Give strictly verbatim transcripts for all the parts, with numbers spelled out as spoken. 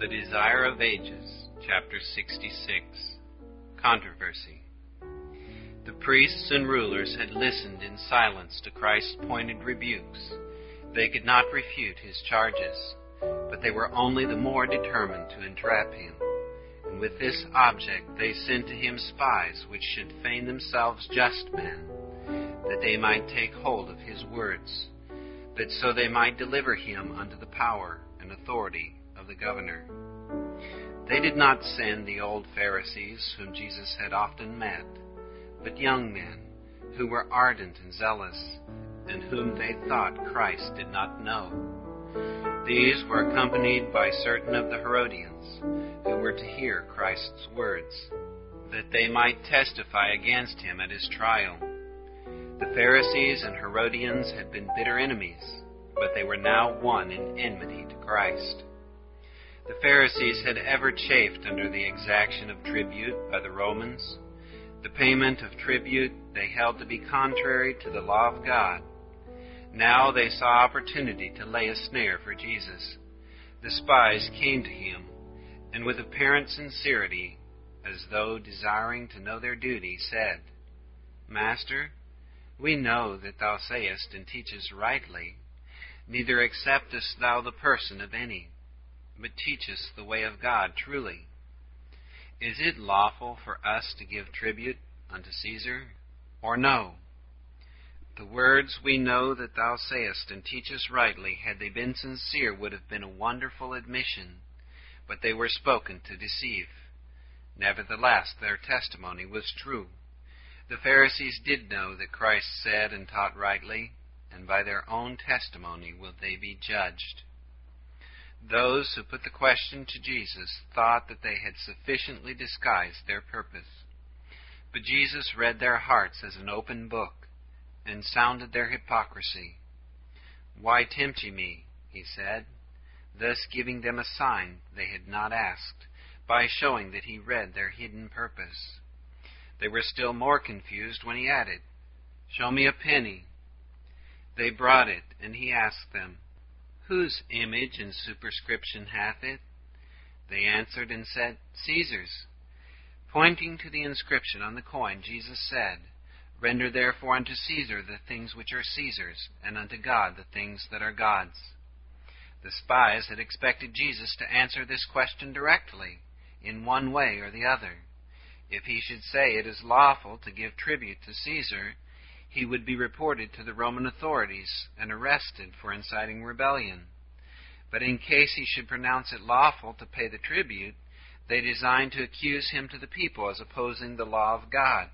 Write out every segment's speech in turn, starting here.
The Desire of Ages, Chapter sixty-six. Controversy. The priests and rulers had listened in silence to Christ's pointed rebukes. They could not refute his charges, but they were only the more determined to entrap him. And with this object they sent to him spies which should feign themselves just men, that they might take hold of his words, that so they might deliver him unto the power and authority of the governor. They did not send the old Pharisees whom Jesus had often met, but young men who were ardent and zealous, and whom they thought Christ did not know. These were accompanied by certain of the Herodians, who were to hear Christ's words, that they might testify against him at his trial. The Pharisees and Herodians had been bitter enemies, but they were now one in enmity to Christ. The Pharisees had ever chafed under the exaction of tribute by the Romans. The payment of tribute they held to be contrary to the law of God. Now they saw opportunity to lay a snare for Jesus. The spies came to him, and with apparent sincerity, as though desiring to know their duty, said, Master, we know that thou sayest and teachest rightly, neither acceptest thou the person of any, but teachest the way of God truly. Is it lawful for us to give tribute unto Caesar, or no? The words we know that thou sayest and teachest rightly, had they been sincere, would have been a wonderful admission, but they were spoken to deceive. Nevertheless, their testimony was true. The Pharisees did know that Christ said and taught rightly, and by their own testimony will they be judged. Those who put the question to Jesus thought that they had sufficiently disguised their purpose. But Jesus read their hearts as an open book, and sounded their hypocrisy. Why tempt ye me, he said, thus giving them a sign they had not asked, by showing that he read their hidden purpose. They were still more confused when he added, Show me a penny. They brought it, and he asked them, Whose image and superscription hath it? They answered and said, Caesar's. Pointing to the inscription on the coin, Jesus said, Render therefore unto Caesar the things which are Caesar's, and unto God the things that are God's. The spies had expected Jesus to answer this question directly, in one way or the other. If he should say it is lawful to give tribute to Caesar, he would be reported to the Roman authorities and arrested for inciting rebellion. But in case he should pronounce it lawful to pay the tribute, they designed to accuse him to the people as opposing the law of God.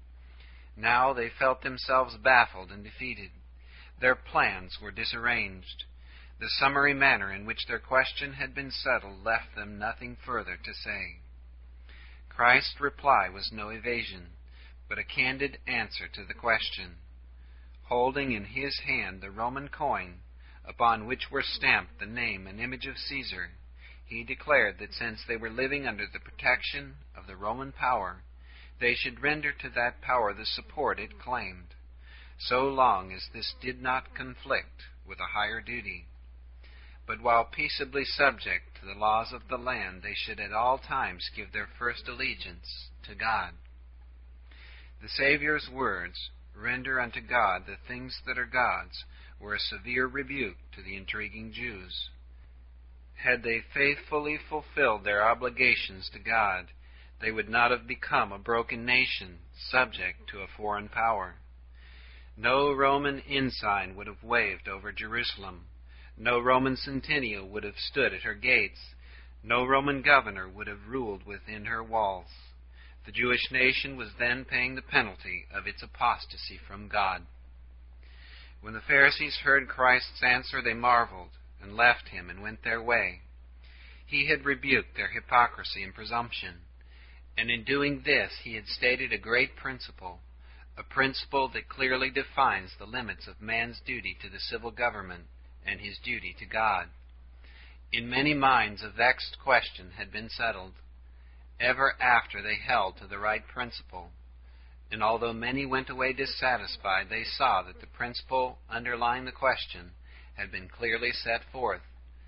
Now they felt themselves baffled and defeated. Their plans were disarranged. The summary manner in which their question had been settled left them nothing further to say. Christ's reply was no evasion, but a candid answer to the question. Holding in his hand the Roman coin, upon which were stamped the name and image of Caesar, he declared that since they were living under the protection of the Roman power, they should render to that power the support it claimed, so long as this did not conflict with a higher duty. But while peaceably subject to the laws of the land, they should at all times give their first allegiance to God. The Savior's words, Render unto God the things that are God's, were a severe rebuke to the intriguing Jews. Had they faithfully fulfilled their obligations to God, they would not have become a broken nation, subject to a foreign power. No Roman ensign would have waved over Jerusalem. No Roman centennial would have stood at her gates. No Roman governor would have ruled within her walls. The Jewish nation was then paying the penalty of its apostasy from God. When the Pharisees heard Christ's answer, they marveled, and left him, and went their way. He had rebuked their hypocrisy and presumption, and in doing this he had stated a great principle, a principle that clearly defines the limits of man's duty to the civil government and his duty to God. In many minds a vexed question had been settled. Ever after they held to the right principle, and although many went away dissatisfied, they saw that the principle underlying the question had been clearly set forth,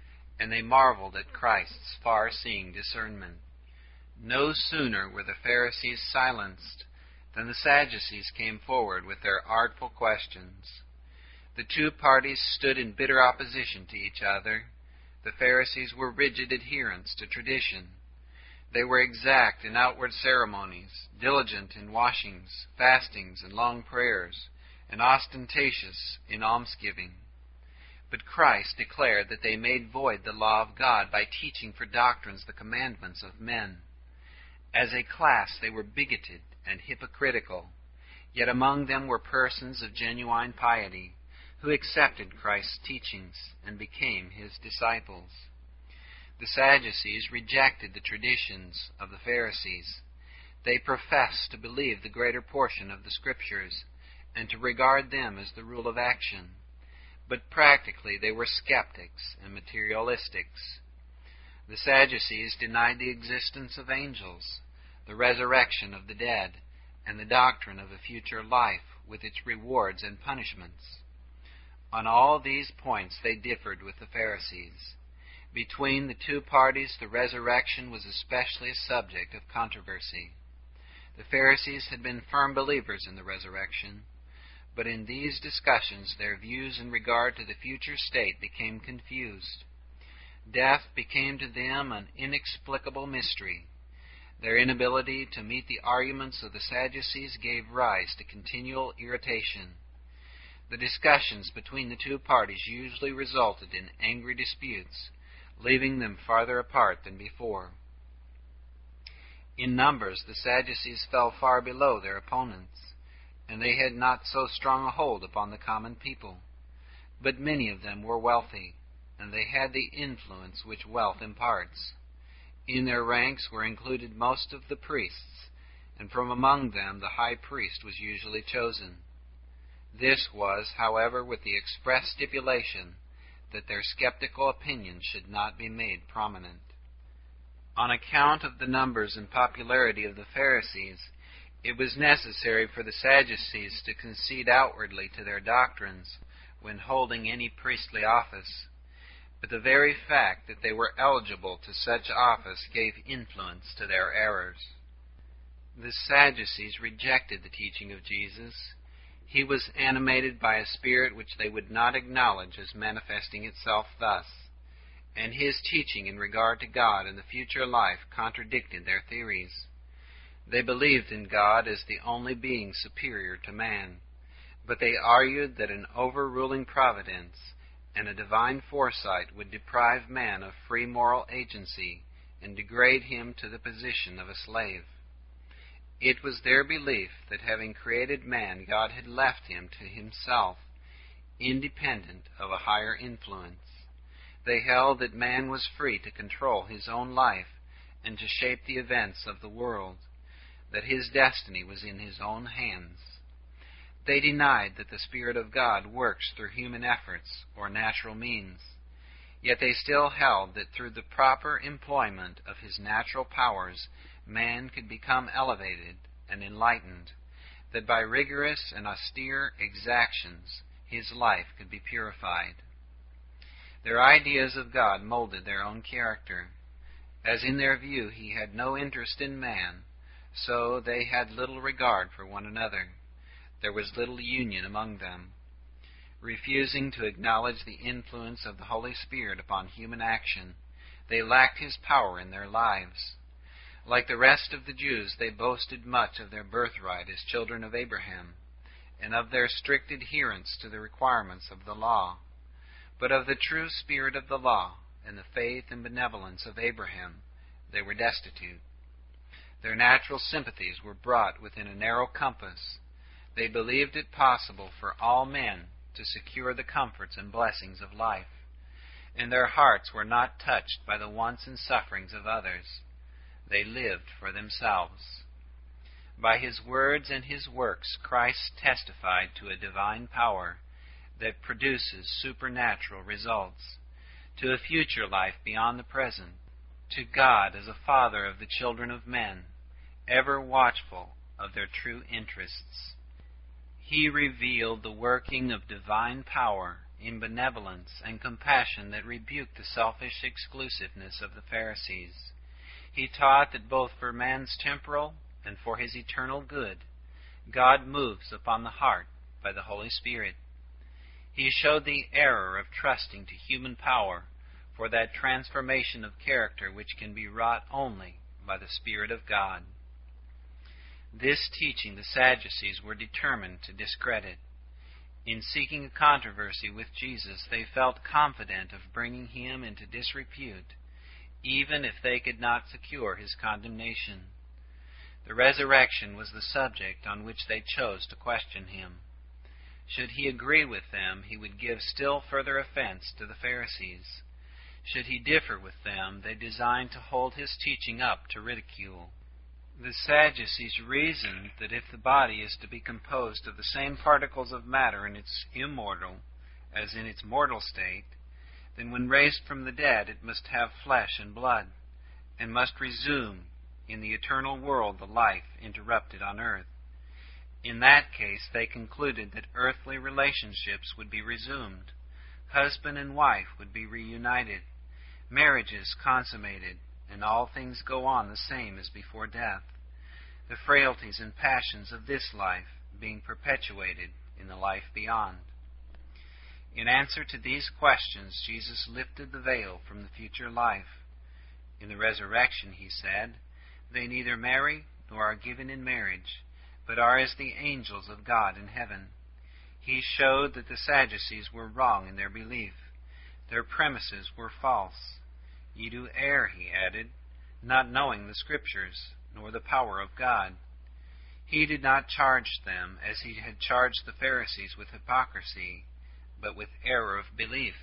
and they marveled at Christ's far-seeing discernment. No sooner were the Pharisees silenced than the Sadducees came forward with their artful questions. The two parties stood in bitter opposition to each other. The Pharisees were rigid adherents to tradition. They were exact in outward ceremonies, diligent in washings, fastings, and long prayers, and ostentatious in almsgiving. But Christ declared that they made void the law of God by teaching for doctrines the commandments of men. As a class they were bigoted and hypocritical, yet among them were persons of genuine piety, who accepted Christ's teachings and became his disciples. The Sadducees rejected the traditions of the Pharisees. They professed to believe the greater portion of the Scriptures and to regard them as the rule of action. But practically they were skeptics and materialistics. The Sadducees denied the existence of angels, the resurrection of the dead, and the doctrine of a future life with its rewards and punishments. On all these points they differed with the Pharisees. Between the two parties, the resurrection was especially a subject of controversy. The Pharisees had been firm believers in the resurrection, but in these discussions their views in regard to the future state became confused. Death became to them an inexplicable mystery. Their inability to meet the arguments of the Sadducees gave rise to continual irritation. The discussions between the two parties usually resulted in angry disputes, leaving them farther apart than before. In numbers, the Sadducees fell far below their opponents, and they had not so strong a hold upon the common people. But many of them were wealthy, and they had the influence which wealth imparts. In their ranks were included most of the priests, and from among them the high priest was usually chosen. This was, however, with the express stipulation that their skeptical opinions should not be made prominent. On account of the numbers and popularity of the Pharisees, it was necessary for the Sadducees to concede outwardly to their doctrines when holding any priestly office, but the very fact that they were eligible to such office gave influence to their errors. The Sadducees rejected the teaching of Jesus. He was animated by a spirit which they would not acknowledge as manifesting itself thus, and his teaching in regard to God and the future life contradicted their theories. They believed in God as the only being superior to man, but they argued that an overruling providence and a divine foresight would deprive man of free moral agency and degrade him to the position of a slave. It was their belief that having created man, God had left him to himself, independent of a higher influence. They held that man was free to control his own life and to shape the events of the world, that his destiny was in his own hands. They denied that the Spirit of God works through human efforts or natural means, yet they still held that through the proper employment of his natural powers, man could become elevated and enlightened, that by rigorous and austere exactions his life could be purified. Their ideas of God molded their own character. As in their view he had no interest in man, so they had little regard for one another. There was little union among them. Refusing to acknowledge the influence of the Holy Spirit upon human action, they lacked his power in their lives. Like the rest of the Jews, they boasted much of their birthright as children of Abraham, and of their strict adherence to the requirements of the law. But of the true spirit of the law and the faith and benevolence of Abraham they were destitute. Their natural sympathies were brought within a narrow compass. They believed it possible for all men to secure the comforts and blessings of life, and their hearts were not touched by the wants and sufferings of others. They lived for themselves. By his words and his works, Christ testified to a divine power that produces supernatural results, to a future life beyond the present, to God as a Father of the children of men, ever watchful of their true interests. He revealed the working of divine power in benevolence and compassion that rebuked the selfish exclusiveness of the Pharisees. He taught that both for man's temporal and for his eternal good, God moves upon the heart by the Holy Spirit. He showed the error of trusting to human power for that transformation of character which can be wrought only by the Spirit of God. This teaching the Sadducees were determined to discredit. In seeking a controversy with Jesus, they felt confident of bringing him into disrepute, even if they could not secure his condemnation. The resurrection was the subject on which they chose to question him. Should he agree with them, he would give still further offense to the Pharisees. Should he differ with them, they designed to hold his teaching up to ridicule. The Sadducees reasoned that if the body is to be composed of the same particles of matter in its immortal as in its mortal state, then when raised from the dead it must have flesh and blood, and must resume in the eternal world the life interrupted on earth. In that case, they concluded that earthly relationships would be resumed, husband and wife would be reunited, marriages consummated, and all things go on the same as before death, the frailties and passions of this life being perpetuated in the life beyond. In answer to these questions, Jesus lifted the veil from the future life. In the resurrection, he said, they neither marry nor are given in marriage, but are as the angels of God in heaven. He showed that the Sadducees were wrong in their belief. Their premises were false. Ye do err, he added, not knowing the Scriptures, nor the power of God. He did not charge them, as he had charged the Pharisees, with hypocrisy, but with error of belief.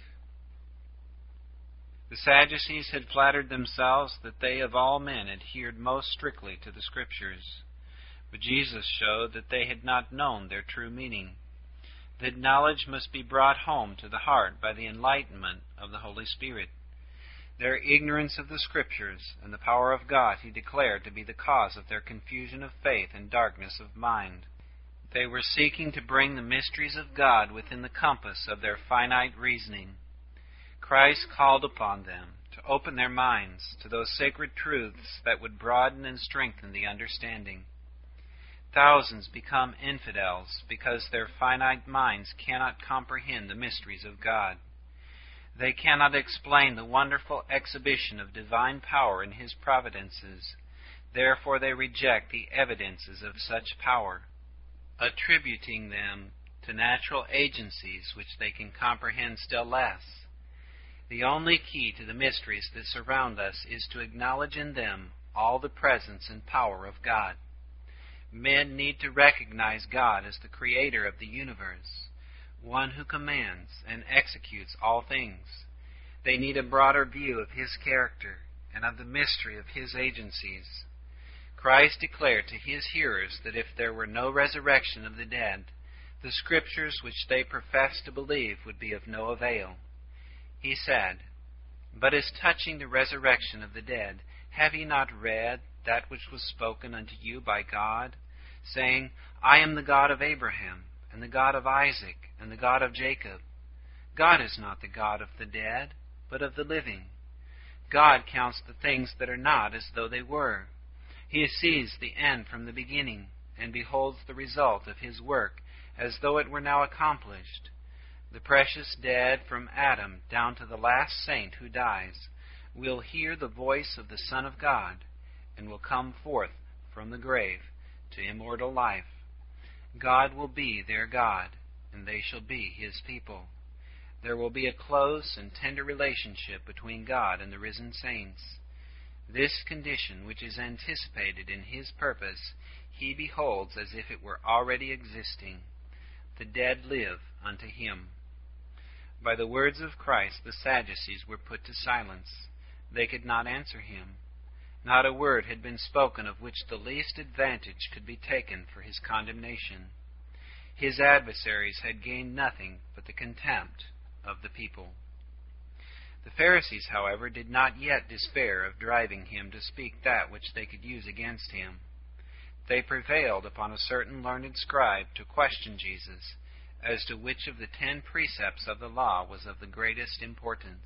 The Sadducees had flattered themselves that they of all men adhered most strictly to the Scriptures. But Jesus showed that they had not known their true meaning, that knowledge must be brought home to the heart by the enlightenment of the Holy Spirit. Their ignorance of the Scriptures and the power of God he declared to be the cause of their confusion of faith and darkness of mind. They were seeking to bring the mysteries of God within the compass of their finite reasoning. Christ called upon them to open their minds to those sacred truths that would broaden and strengthen the understanding. Thousands become infidels because their finite minds cannot comprehend the mysteries of God. They cannot explain the wonderful exhibition of divine power in His providences. Therefore they reject the evidences of such power, attributing them to natural agencies which they can comprehend still less. The only key to the mysteries that surround us is to acknowledge in them all the presence and power of God. Men need to recognize God as the creator of the universe, one who commands and executes all things. They need a broader view of His character and of the mystery of His agencies. Christ declared to His hearers that if there were no resurrection of the dead, the Scriptures which they professed to believe would be of no avail. He said, "But as touching the resurrection of the dead, have ye not read that which was spoken unto you by God, saying, I am the God of Abraham, and the God of Isaac, and the God of Jacob? God is not the God of the dead, but of the living. God counts the things that are not as though they were. He sees the end from the beginning, and beholds the result of His work, as though it were now accomplished. The precious dead, from Adam down to the last saint who dies, will hear the voice of the Son of God, and will come forth from the grave to immortal life. God will be their God, and they shall be His people. There will be a close and tender relationship between God and the risen saints. This condition, which is anticipated in His purpose, He beholds as if it were already existing. The dead live unto Him." By the words of Christ, the Sadducees were put to silence. They could not answer Him. Not a word had been spoken of which the least advantage could be taken for His condemnation. His adversaries had gained nothing but the contempt of the people. The Pharisees, however, did not yet despair of driving Him to speak that which they could use against Him. They prevailed upon a certain learned scribe to question Jesus, as to which of the ten precepts of the law was of the greatest importance.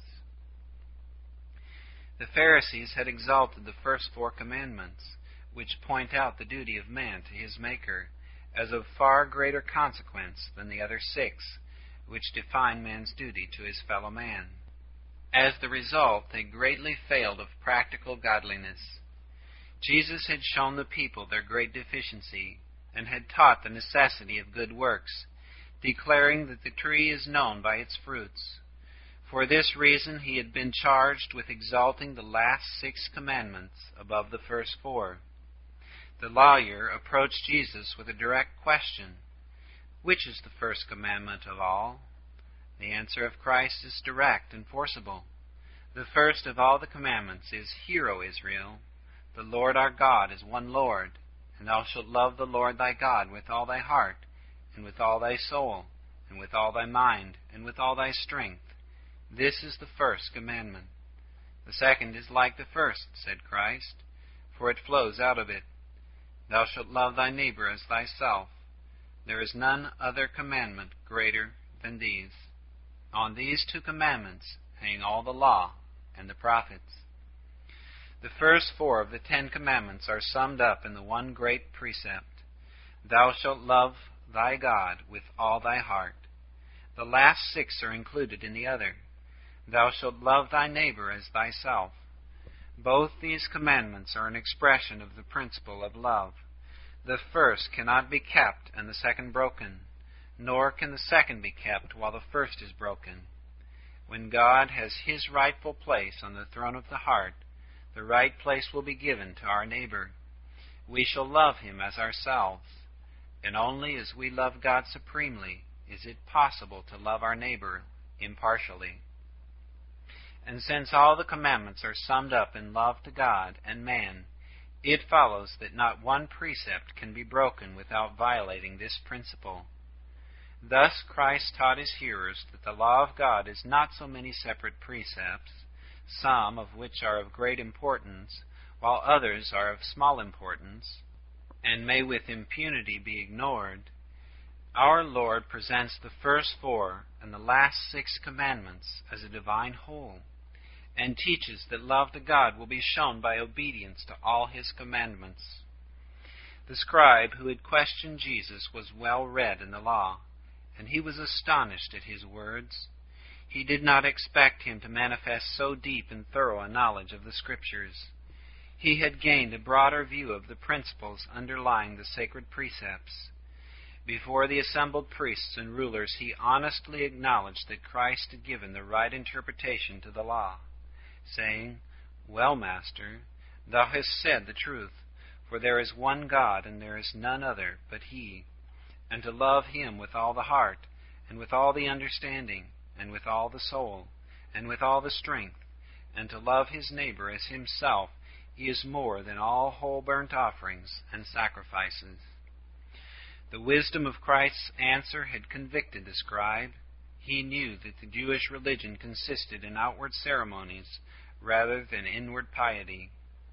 The Pharisees had exalted the first four commandments, which point out the duty of man to his Maker, as of far greater consequence than the other six, which define man's duty to his fellow man. As the result, they greatly failed of practical godliness. Jesus had shown the people their great deficiency, and had taught the necessity of good works, declaring that the tree is known by its fruits. For this reason he had been charged with exalting the last six commandments above the first four. The lawyer approached Jesus with a direct question: "Which is the first commandment of all?" The answer of Christ is direct and forcible. The first of all the commandments is, "Hear, O Israel, the Lord our God is one Lord, and thou shalt love the Lord thy God with all thy heart, and with all thy soul, and with all thy mind, and with all thy strength. This is the first commandment. The second is like the first," said Christ, "for it flows out of it. Thou shalt love thy neighbor as thyself. There is none other commandment greater than these. On these two commandments hang all the law and the prophets." The first four of the Ten Commandments are summed up in the one great precept: "Thou shalt love thy God with all thy heart." The last six are included in the other: "Thou shalt love thy neighbor as thyself." Both these commandments are an expression of the principle of love. The first cannot be kept and the second broken, nor can the second be kept while the first is broken. When God has his rightful place on the throne of the heart, the right place will be given to our neighbor. We shall love him as ourselves, and only as we love God supremely is it possible to love our neighbor impartially. And since all the commandments are summed up in love to God and man, it follows that not one precept can be broken without violating this principle. Thus Christ taught his hearers that the law of God is not so many separate precepts, some of which are of great importance, while others are of small importance, and may with impunity be ignored. Our Lord presents the first four and the last six commandments as a divine whole, and teaches that love to God will be shown by obedience to all his commandments. The scribe who had questioned Jesus was well read in the law, and he was astonished at his words. He did not expect him to manifest so deep and thorough a knowledge of the Scriptures. He had gained a broader view of the principles underlying the sacred precepts. Before the assembled priests and rulers, he honestly acknowledged that Christ had given the right interpretation to the law, saying, "Well, Master, thou hast said the truth, for there is one God, and there is none other but he, and to love him with all the heart, and with all the understanding, and with all the soul, and with all the strength, and to love his neighbor as himself, is more than all whole burnt offerings and sacrifices." The wisdom of Christ's answer had convicted the scribe. He knew that the Jewish religion consisted in outward ceremonies rather than inward piety.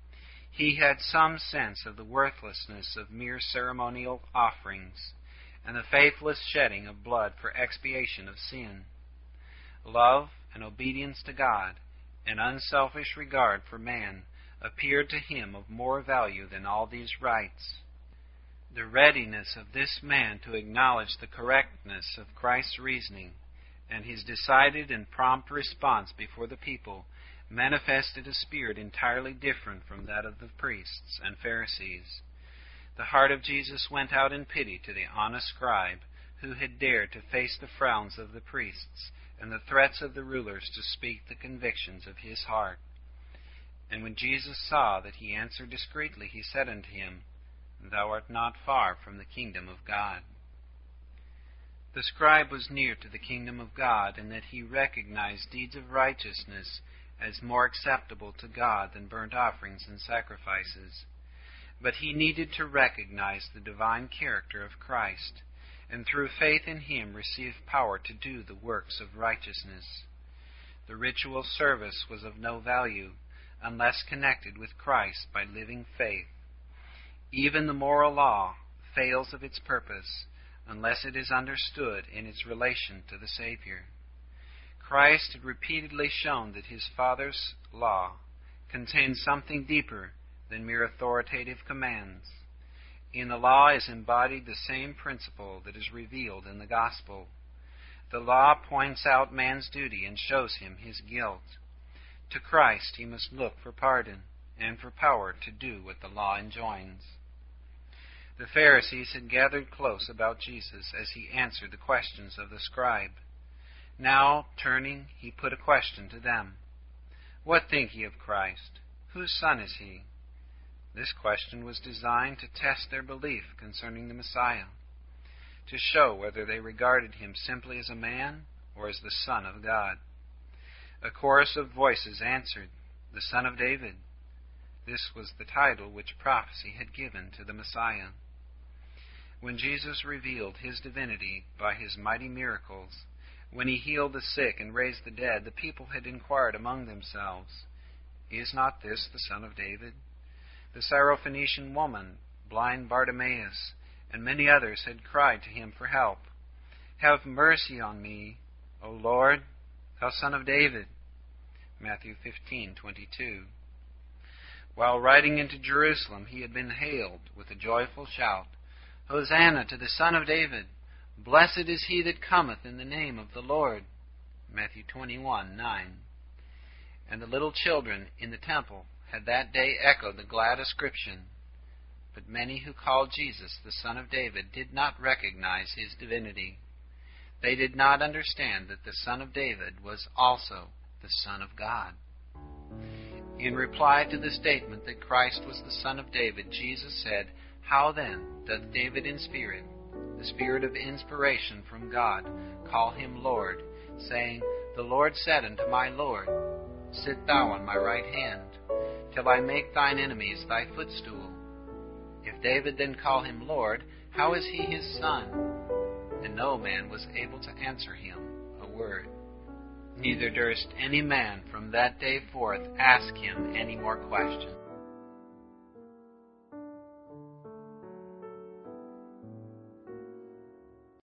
He had some sense of the worthlessness of mere ceremonial offerings, and the faithless shedding of blood for expiation of sin. Love and obedience to God, and unselfish regard for man, appeared to him of more value than all these rites. The readiness of this man to acknowledge the correctness of Christ's reasoning, and his decided and prompt response before the people, manifested a spirit entirely different from that of the priests and Pharisees. The heart of Jesus went out in pity to the honest scribe, who had dared to face the frowns of the priests and the threats of the rulers to speak the convictions of his heart. And when Jesus saw that he answered discreetly, he said unto him, "Thou art not far from the kingdom of God." The scribe was near to the kingdom of God in that he recognized deeds of righteousness as more acceptable to God than burnt offerings and sacrifices. But he needed to recognize the divine character of Christ, and through faith in him receive power to do the works of righteousness. The ritual service was of no value unless connected with Christ by living faith. Even the moral law fails of its purpose unless it is understood in its relation to the Savior. Christ had repeatedly shown that his Father's law contained something deeper than mere authoritative commands. In the law is embodied the same principle that is revealed in the gospel. The law points out man's duty and shows him his guilt. To Christ he must look for pardon and for power to do what the law enjoins. The Pharisees had gathered close about Jesus as he answered the questions of the scribe. Now, turning, he put a question to them. What think ye of Christ? Whose son is he? This question was designed to test their belief concerning the Messiah, to show whether they regarded him simply as a man or as the Son of God. A chorus of voices answered, "The Son of David." This was the title which prophecy had given to the Messiah. When Jesus revealed his divinity by his mighty miracles, when he healed the sick and raised the dead, the people had inquired among themselves, "Is not this the Son of David?" The Syrophoenician woman, blind Bartimaeus, and many others had cried to him for help. "Have mercy on me, O Lord, thou Son of David." Matthew fifteen twenty-two. While riding into Jerusalem, he had been hailed with a joyful shout, "Hosanna to the Son of David! Blessed is he that cometh in the name of the Lord." Matthew twenty-one nine. And the little children in the temple had that day echoed the glad ascription. But many who called Jesus the Son of David did not recognize his divinity. They did not understand that the Son of David was also the Son of God. In reply to the statement that Christ was the Son of David, Jesus said, "How then doth David in spirit, the spirit of inspiration from God, call him Lord, saying, The Lord said unto my Lord, Sit thou on my right hand, till I make thine enemies thy footstool. If David then call him Lord, how is he his son?" And no man was able to answer him a word. Neither durst any man from that day forth ask him any more questions.